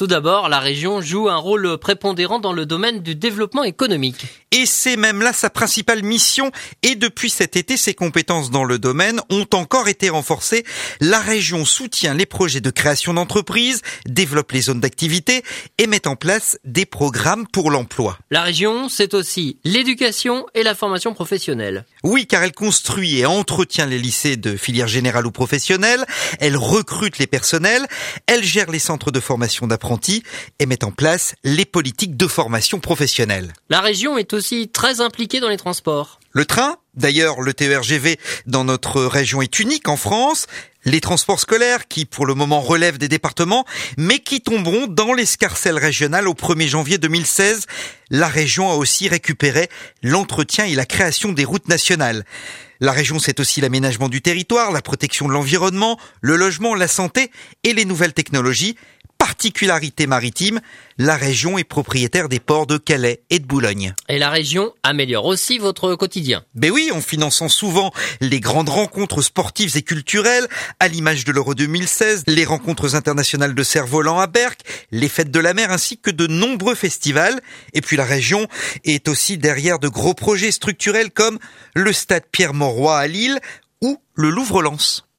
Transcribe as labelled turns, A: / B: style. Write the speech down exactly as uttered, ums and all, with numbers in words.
A: Tout d'abord, la région joue un rôle prépondérant dans le domaine du développement économique.
B: Et c'est même là sa principale mission. Et depuis cet été, ses compétences dans le domaine ont encore été renforcées. La région soutient les projets de création d'entreprises, développe les zones d'activité et met en place des programmes pour l'emploi.
A: La région, c'est aussi l'éducation et la formation professionnelle.
B: Oui, car elle construit et entretient les lycées de filière générale ou professionnelle, elle recrute les personnels, elle gère les centres de formation d'apprentis et met en place les politiques de formation professionnelle.
A: La région est aussi très impliquée dans les transports.
B: Le train, d'ailleurs le T E R G V dans notre région est unique en France. Les transports scolaires qui pour le moment relèvent des départements mais qui tomberont dans l'escarcelle régionale au premier janvier deux mille seize. La région a aussi récupéré l'entretien et la création des routes nationales. La région, c'est aussi l'aménagement du territoire, la protection de l'environnement, le logement, la santé et les nouvelles technologies. Particularité maritime, la région est propriétaire des ports de Calais et de Boulogne.
A: Et la région améliore aussi votre quotidien.
B: Ben oui, en finançant souvent les grandes rencontres sportives et culturelles, à l'image de l'Euro deux mille seize, les rencontres internationales de cerf-volant à Berck, les fêtes de la mer ainsi que de nombreux festivals. Et puis la région est aussi derrière de gros projets structurels comme le stade Pierre-Mauroy à Lille ou le Louvre-Lens.